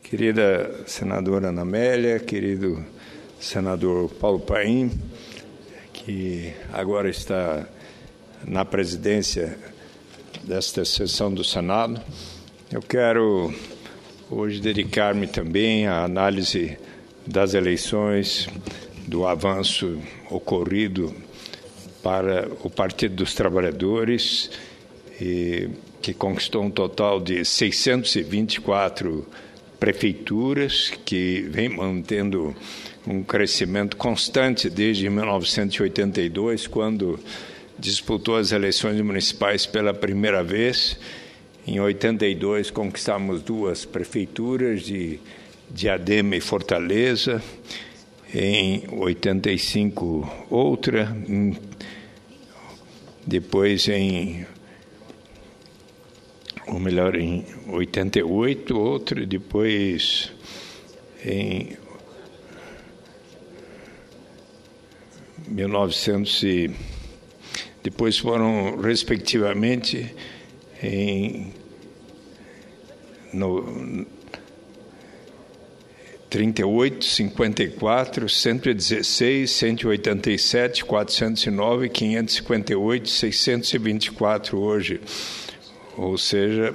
Querida senadora Ana Amélia, querido senador Paulo Paim, que agora está na presidência desta sessão do Senado, eu quero hoje dedicar-me também à análise das eleições, do avanço ocorrido para o Partido dos Trabalhadores, que conquistou um total de 624 prefeituras, que vem mantendo um crescimento constante desde 1982, quando disputou as eleições municipais pela primeira vez. Em 82, conquistamos 2 prefeituras de Diadema e Fortaleza. Em 85, outra. Depois, em 88, outra. Depois, em 1900 depois foram, respectivamente, em 38, 54, 116, 187, 409, 558, 624 hoje. Ou seja,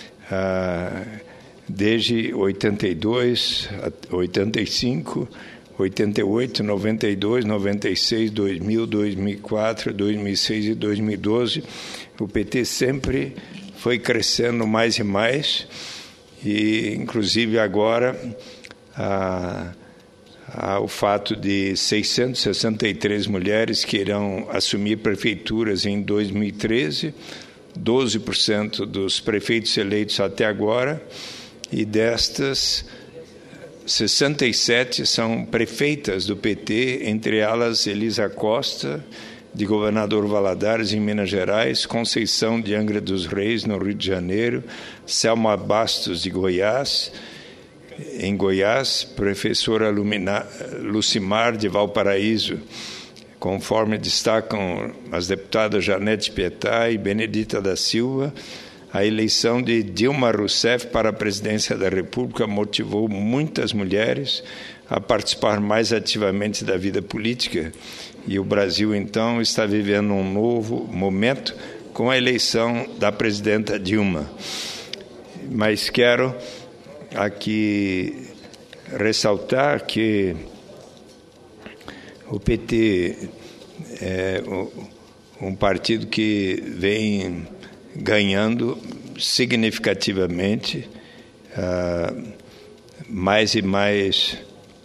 desde 82, 85, 88, 92, 96, 2000, 2004, 2006 e 2012, o PT sempre foi crescendo mais e mais, e inclusive agora o fato de 663 mulheres que irão assumir prefeituras em 2013, 12% dos prefeitos eleitos até agora, e destas 67 são prefeitas do PT, entre elas Elisa Costa, de Governador Valadares, em Minas Gerais, Conceição de Angra dos Reis, no Rio de Janeiro, Selma Bastos, de Goiás, em Goiás, professora Lucimar, de Valparaíso, conforme destacam as deputadas Janete Pietá e Benedita da Silva. A eleição de Dilma Rousseff para a presidência da República motivou muitas mulheres a participar mais ativamente da vida política, e o Brasil, então, está vivendo um novo momento com a eleição da presidenta Dilma. Mas quero aqui ressaltar que o PT é um partido que vem ganhando significativamente mais e mais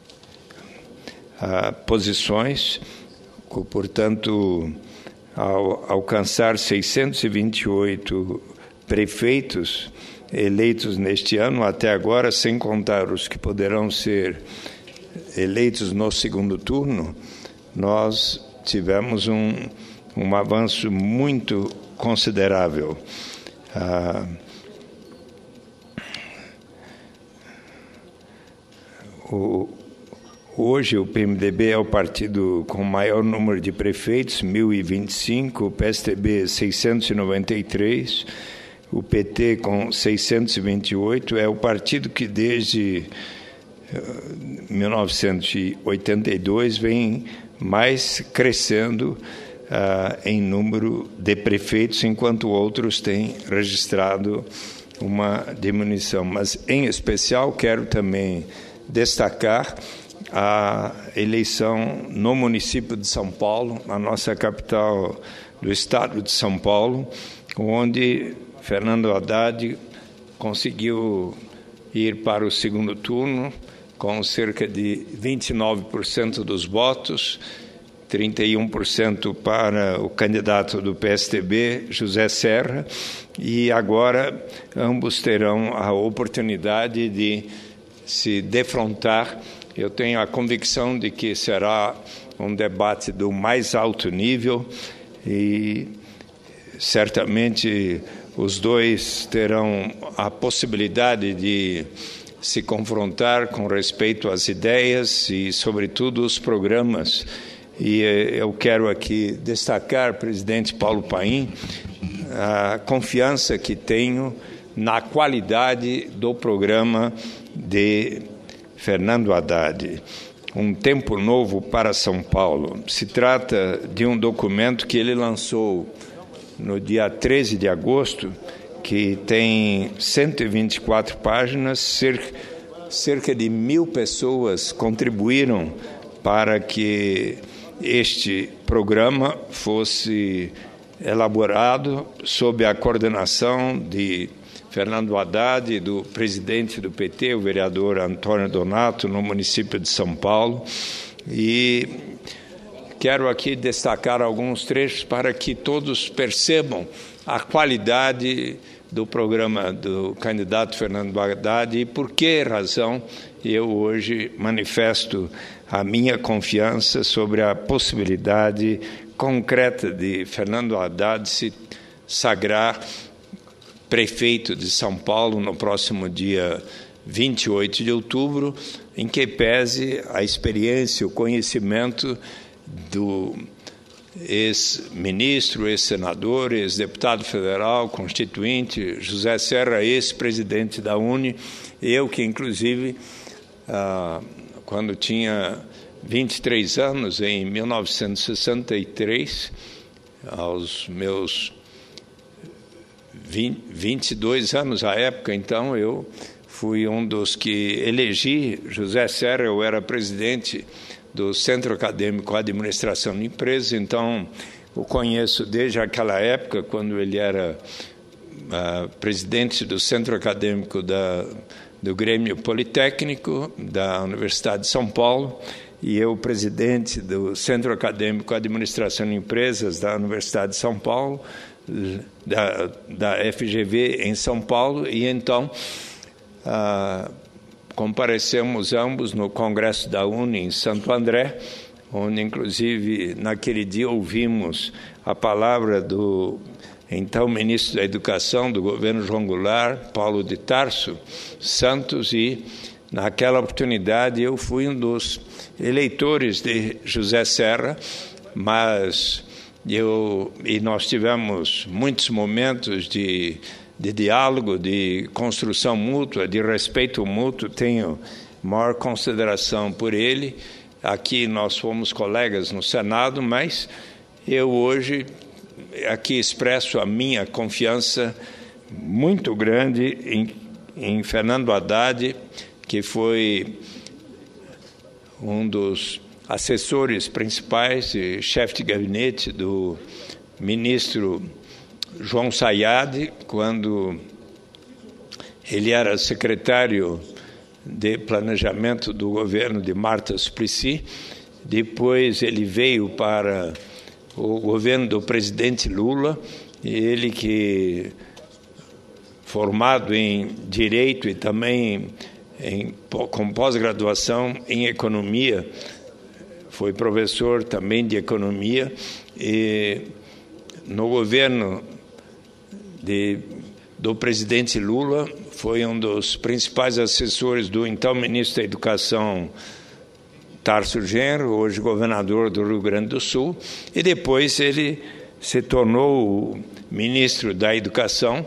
posições, portanto, ao alcançar 628 prefeitos eleitos neste ano, até agora, sem contar os que poderão ser eleitos no segundo turno, nós tivemos um avanço muito considerável. Hoje o PMDB é o partido com o maior número de prefeitos, 1.025, o PSDB 693, o PT com 628, é o partido que desde 1982 vem mais crescendo em número de prefeitos, enquanto outros têm registrado uma diminuição. Mas, em especial, quero também destacar a eleição no município de São Paulo, na nossa capital do estado de São Paulo, onde Fernando Haddad conseguiu ir para o segundo turno com cerca de 29% dos votos, 31% para o candidato do PSDB, José Serra, e agora ambos terão a oportunidade de se defrontar. Eu tenho a convicção de que será um debate do mais alto nível e certamente os dois terão a possibilidade de se confrontar com respeito às ideias e, sobretudo, os programas. E eu quero aqui destacar, presidente Paulo Paim, a confiança que tenho na qualidade do programa de Fernando Haddad, Um Tempo Novo para São Paulo. Se trata de um documento que ele lançou no dia 13 de agosto, que tem 124 páginas, cerca de 1.000 pessoas contribuíram para que este programa fosse elaborado sob a coordenação de Fernando Haddad e do presidente do PT, o vereador Antônio Donato, no município de São Paulo. E quero aqui destacar alguns trechos para que todos percebam a qualidade do programa do candidato Fernando Haddad e por que razão eu hoje manifesto a minha confiança sobre a possibilidade concreta de Fernando Haddad se sagrar prefeito de São Paulo no próximo dia 28 de outubro, em que pese a experiência, o conhecimento do ex-ministro, ex-senador, ex-deputado federal, constituinte, José Serra, ex-presidente da UNE, eu que, inclusive, quando tinha 23 anos, em 1963, aos meus 22 anos à época, então, eu fui um dos que elegi José Serra, eu era presidente do Centro Acadêmico Administração de Empresas, então o conheço desde aquela época, quando ele era presidente do Centro Acadêmico do Grêmio Politécnico da Universidade de São Paulo, e eu presidente do Centro Acadêmico Administração de Empresas da Universidade de São Paulo, da FGV em São Paulo, e então comparecemos ambos no Congresso da UNE em Santo André, onde, inclusive, naquele dia ouvimos a palavra do então ministro da Educação do governo João Goulart, Paulo de Tarso Santos, e naquela oportunidade eu fui um dos eleitores de José Serra, mas nós tivemos muitos momentos de diálogo, de construção mútua, de respeito mútuo. Tenho maior consideração por ele. Aqui nós fomos colegas no Senado, mas eu hoje aqui expresso a minha confiança muito grande em Fernando Haddad, que foi um dos assessores principais e chefe de gabinete do ministro João Sayad, quando ele era secretário de planejamento do governo de Marta Suplicy. Depois ele veio para o governo do presidente Lula, e ele que, formado em Direito e também com pós-graduação em Economia, foi professor também de Economia, e no governo do presidente Lula foi um dos principais assessores do então ministro da Educação, Tarso Genro, hoje governador do Rio Grande do Sul, e depois ele se tornou o ministro da Educação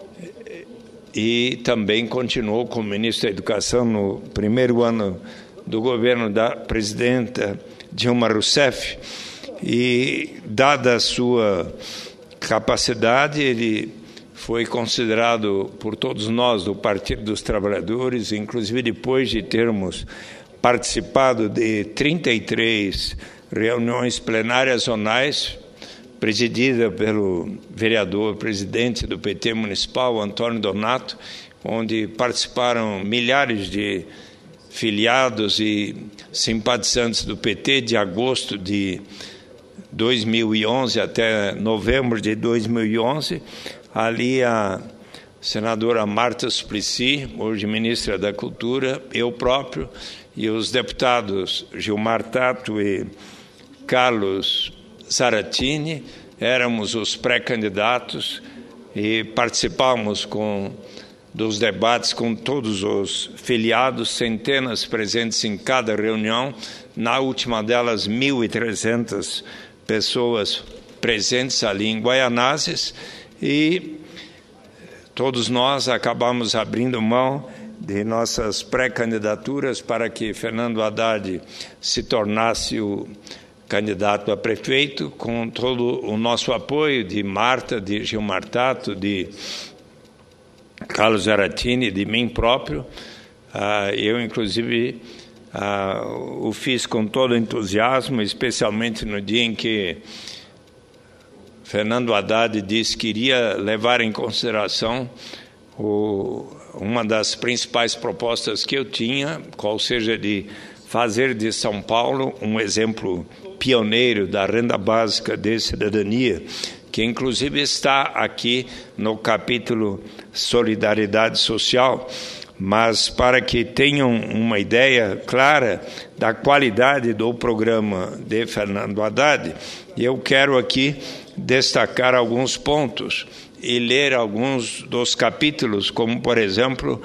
e também continuou como ministro da Educação no primeiro ano do governo da presidenta Dilma Rousseff. E, dada a sua capacidade, ele foi considerado por todos nós do Partido dos Trabalhadores, inclusive depois de termos participado de 33 reuniões plenárias zonais, presidida pelo vereador, presidente do PT municipal, Antônio Donato, onde participaram milhares de filiados e simpatizantes do PT, de agosto de 2011 até novembro de 2011. Ali a senadora Marta Suplicy, hoje ministra da Cultura, eu próprio, e os deputados Gilmar Tato e Carlos Zaratini, éramos os pré-candidatos e participávamos dos debates com todos os filiados, centenas presentes em cada reunião, na última delas 1.300 pessoas presentes ali em Guaianazes, e todos nós acabamos abrindo mão de nossas pré-candidaturas para que Fernando Haddad se tornasse o candidato a prefeito, com todo o nosso apoio de Marta, de Gilmar Tato, de Carlos Zaratini, de mim próprio. Eu, inclusive, o fiz com todo entusiasmo, especialmente no dia em que Fernando Haddad disse que iria levar em consideração uma das principais propostas que eu tinha, qual seja de fazer de São Paulo um exemplo pioneiro da renda básica de cidadania, que inclusive está aqui no capítulo Solidariedade Social, mas para que tenham uma ideia clara da qualidade do programa de Fernando Haddad, eu quero aqui destacar alguns pontos e ler alguns dos capítulos, como, por exemplo,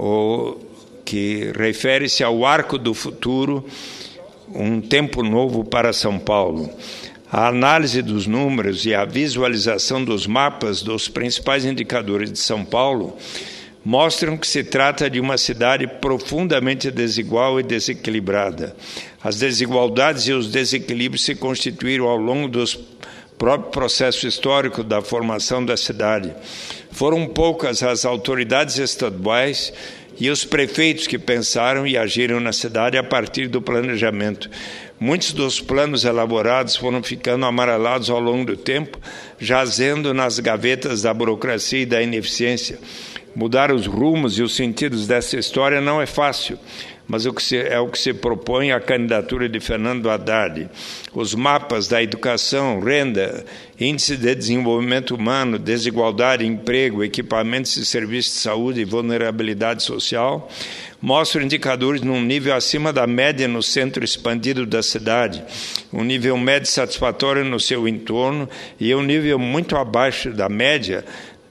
o que refere-se ao Arco do Futuro, um tempo novo para São Paulo. A análise dos números e a visualização dos mapas dos principais indicadores de São Paulo mostram que se trata de uma cidade profundamente desigual e desequilibrada. As desigualdades e os desequilíbrios se constituíram ao longo do próprio processo histórico da formação da cidade. Foram poucas as autoridades estaduais e os prefeitos que pensaram e agiram na cidade a partir do planejamento. Muitos dos planos elaborados foram ficando amarelados ao longo do tempo, jazendo nas gavetas da burocracia e da ineficiência. Mudar os rumos e os sentidos dessa história não é fácil, mas o que se propõe a candidatura de Fernando Haddad. Os mapas da educação, renda, índice de desenvolvimento humano, desigualdade, emprego, equipamentos e serviços de saúde e vulnerabilidade social mostram indicadores num nível acima da média no centro expandido da cidade, um nível médio satisfatório no seu entorno e um nível muito abaixo da média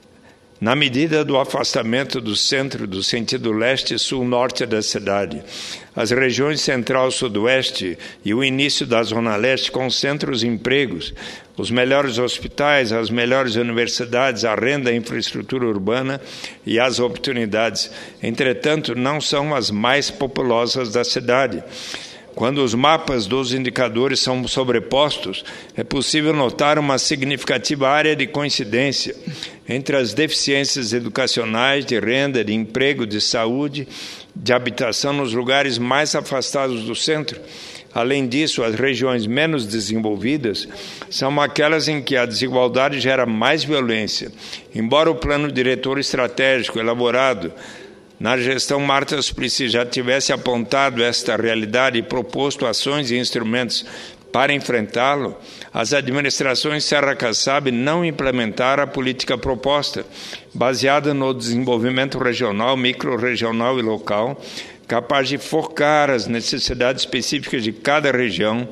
na medida do afastamento do centro, do sentido leste e sul-norte da cidade. As regiões central-sudoeste e o início da zona leste concentram os empregos, os melhores hospitais, as melhores universidades, a renda, a infraestrutura urbana e as oportunidades. Entretanto, não são as mais populosas da cidade. Quando os mapas dos indicadores são sobrepostos, é possível notar uma significativa área de coincidência entre as deficiências educacionais, de renda, de emprego, de saúde, de habitação nos lugares mais afastados do centro. Além disso, as regiões menos desenvolvidas são aquelas em que a desigualdade gera mais violência. Embora o plano diretor estratégico elaborado na gestão Marta Suplicy já tivesse apontado esta realidade e proposto ações e instrumentos para enfrentá-lo, as administrações Serra Kassab não implementaram a política proposta, baseada no desenvolvimento regional, microrregional e local, capaz de focar as necessidades específicas de cada região,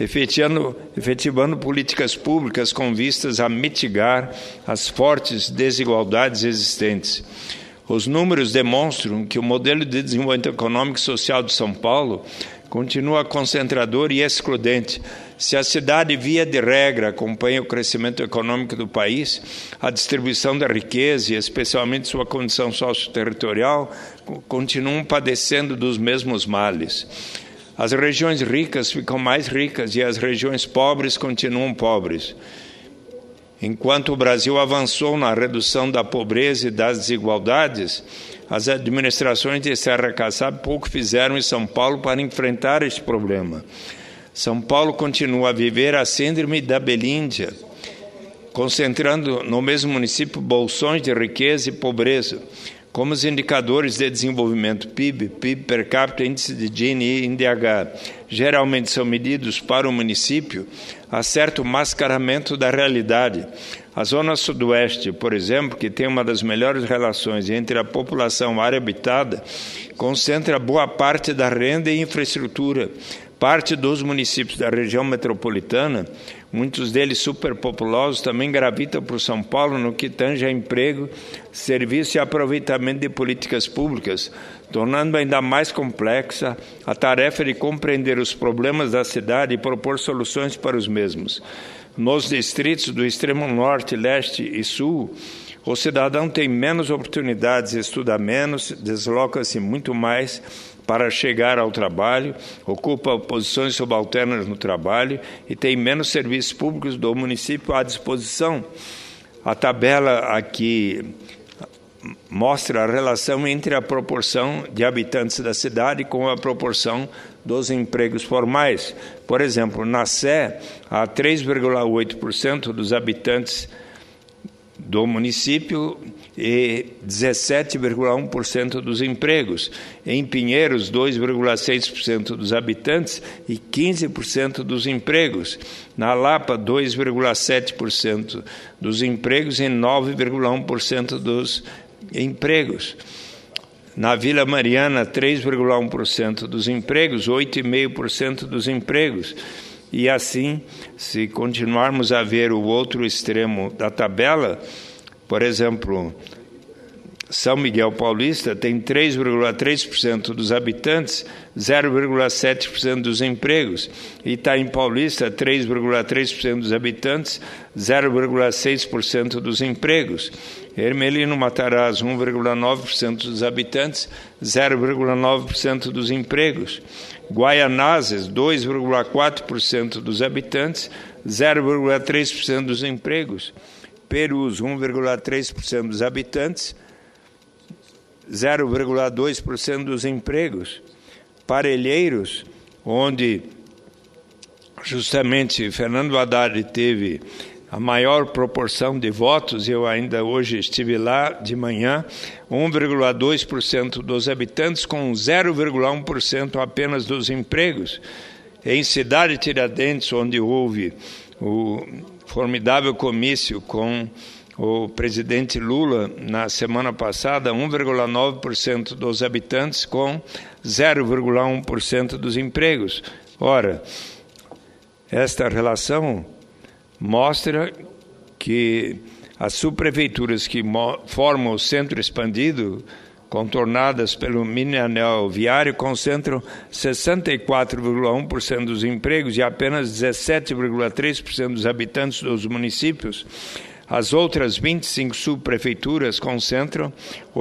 efetivando políticas públicas com vistas a mitigar as fortes desigualdades existentes. Os números demonstram que o modelo de desenvolvimento econômico e social de São Paulo continua concentrador e excludente. Se a cidade, via de regra, acompanha o crescimento econômico do país, a distribuição da riqueza e especialmente sua condição socio-territorial continuam padecendo dos mesmos males. As regiões ricas ficam mais ricas e as regiões pobres continuam pobres. Enquanto o Brasil avançou na redução da pobreza e das desigualdades, as administrações de Serra Kassab pouco fizeram em São Paulo para enfrentar este problema. São Paulo continua a viver a síndrome da Belíndia, concentrando no mesmo município bolsões de riqueza e pobreza, como os indicadores de desenvolvimento PIB, PIB per capita, índice de Gini e INDH, geralmente são medidos para o município, há certo mascaramento da realidade. A zona sudoeste, por exemplo, que tem uma das melhores relações entre a população e a área habitada, concentra boa parte da renda e infraestrutura. Parte dos municípios da região metropolitana, muitos deles superpopulosos, também gravitam por São Paulo no que tange a emprego, serviço e aproveitamento de políticas públicas, tornando ainda mais complexa a tarefa de compreender os problemas da cidade e propor soluções para os mesmos. Nos distritos do extremo norte, leste e sul, O cidadão tem menos oportunidades, estuda menos, desloca-se muito mais para chegar ao trabalho, ocupa posições subalternas no trabalho e tem menos serviços públicos do município à disposição. A tabela aqui mostra a relação entre a proporção de habitantes da cidade com a proporção dos empregos formais. Por exemplo, na Sé, há 3,8% dos habitantes do município e 17,1% dos empregos. Em Pinheiros, 2,6% dos habitantes e 15% dos empregos. Na Lapa, 2,7% dos empregos e 9,1% dos empregos. Na Vila Mariana, 3,1% dos empregos, 8,5% dos empregos. E assim, se continuarmos a ver o outro extremo da tabela, por exemplo, São Miguel Paulista tem 3,3% dos habitantes, 0,7% dos empregos. Itaim Paulista, 3,3% dos habitantes, 0,6% dos empregos. Hermelino Matarazzo, 1,9% dos habitantes, 0,9% dos empregos. Guaianazes, 2,4% dos habitantes, 0,3% dos empregos. Perus, 1,3% dos habitantes, 0,2% dos empregos. Parelheiros, onde justamente Fernando Haddad teve a maior proporção de votos, eu ainda hoje estive lá de manhã, 1,2% dos habitantes com 0,1% apenas dos empregos. Em Cidade Tiradentes, onde houve o formidável comício com o presidente Lula na semana passada, 1,9% dos habitantes com 0,1% dos empregos. Ora, esta relação mostra que as subprefeituras que formam o centro expandido, contornadas pelo mini-anel viário, concentram 64,1% dos empregos e apenas 17,3% dos habitantes dos municípios. As outras 25 subprefeituras concentram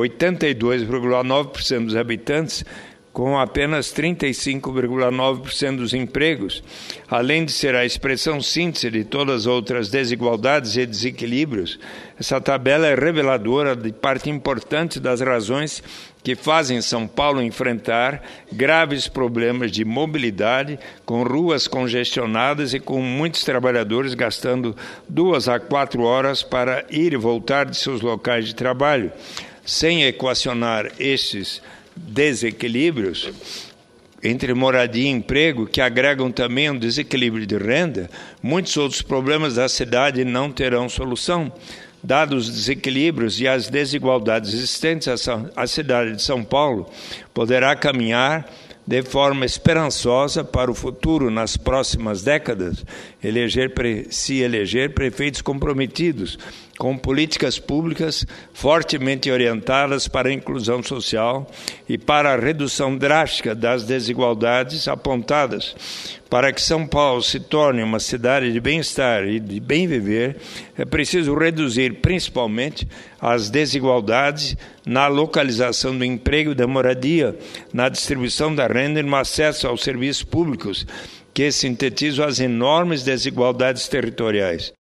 82,9% dos habitantes, com apenas 35,9% dos empregos, além de ser a expressão síntese de todas as outras desigualdades e desequilíbrios. Essa tabela é reveladora de parte importante das razões que fazem São Paulo enfrentar graves problemas de mobilidade, com ruas congestionadas e com muitos trabalhadores gastando 2 a 4 horas para ir e voltar de seus locais de trabalho. Sem equacionar estes desequilíbrios entre moradia e emprego, que agregam também um desequilíbrio de renda, muitos outros problemas da cidade não terão solução. Dados os desequilíbrios e as desigualdades existentes, a cidade de São Paulo poderá caminhar de forma esperançosa para o futuro nas próximas décadas, se eleger prefeitos comprometidos com políticas públicas fortemente orientadas para a inclusão social e para a redução drástica das desigualdades apontadas. Para que São Paulo se torne uma cidade de bem-estar e de bem viver, é preciso reduzir principalmente as desigualdades na localização do emprego e da moradia, na distribuição da renda e no acesso aos serviços públicos, que sintetizam as enormes desigualdades territoriais.